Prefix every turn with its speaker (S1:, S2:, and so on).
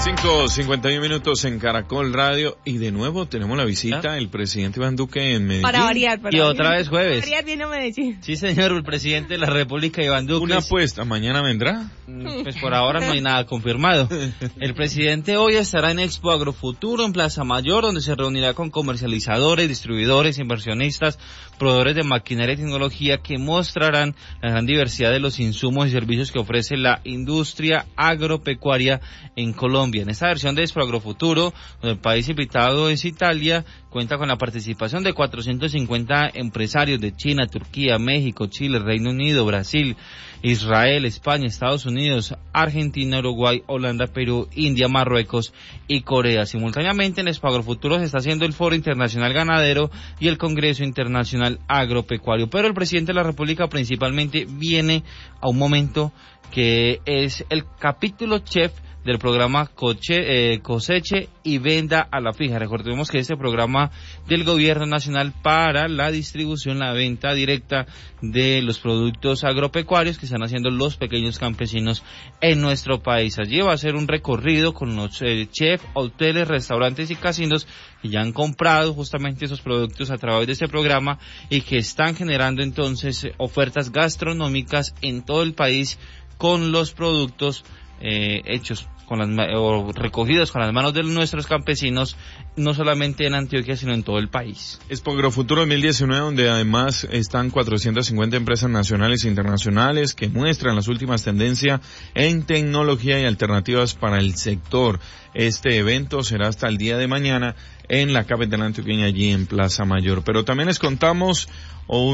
S1: 5:51 minutos en Caracol Radio y de nuevo tenemos la visita del presidente Iván Duque en Medellín.
S2: Para variar.
S3: Y otra vez jueves.
S2: Para variar viene a Medellín.
S3: Sí, señor, el presidente de la República, Iván Duque.
S1: Una apuesta, ¿mañana vendrá?
S3: Pues por ahora no hay nada confirmado. El presidente hoy estará en Expo Agrofuturo en Plaza Mayor, donde se reunirá con comercializadores, distribuidores, inversionistas, proveedores de maquinaria y tecnología que mostrarán la gran diversidad de los insumos y servicios que ofrece la industria agropecuaria en Colombia. En esta versión de Expo Agrofuturo, donde el país invitado es Italia, cuenta con la participación de 450 empresarios de China, Turquía, México, Chile, Reino Unido, Brasil, Israel, España, Estados Unidos, Argentina, Uruguay, Holanda, Perú, India, Marruecos y Corea. Simultáneamente en Expo Agrofuturo se está haciendo el Foro Internacional Ganadero y el Congreso Internacional Agropecuario. Pero el presidente de la República principalmente viene a un momento que es el capítulo chef del programa Coseche y Venda a la Fija. Recordemos que este programa del gobierno nacional para la distribución, la venta directa de los productos agropecuarios que están haciendo los pequeños campesinos en nuestro país. Allí va a ser un recorrido con los chefs, hoteles, restaurantes y casinos que ya han comprado justamente esos productos a través de este programa y que están generando entonces ofertas gastronómicas en todo el país con los productos hechos o recogidos con las manos de nuestros campesinos, no solamente en Antioquia, sino en todo el país.
S1: Expo Agrofuturo 2019, donde además están 450 empresas nacionales e internacionales que muestran las últimas tendencias en tecnología y alternativas para el sector. Este evento será hasta el día de mañana en la capital antioqueña, allí en Plaza Mayor. Pero también les contamos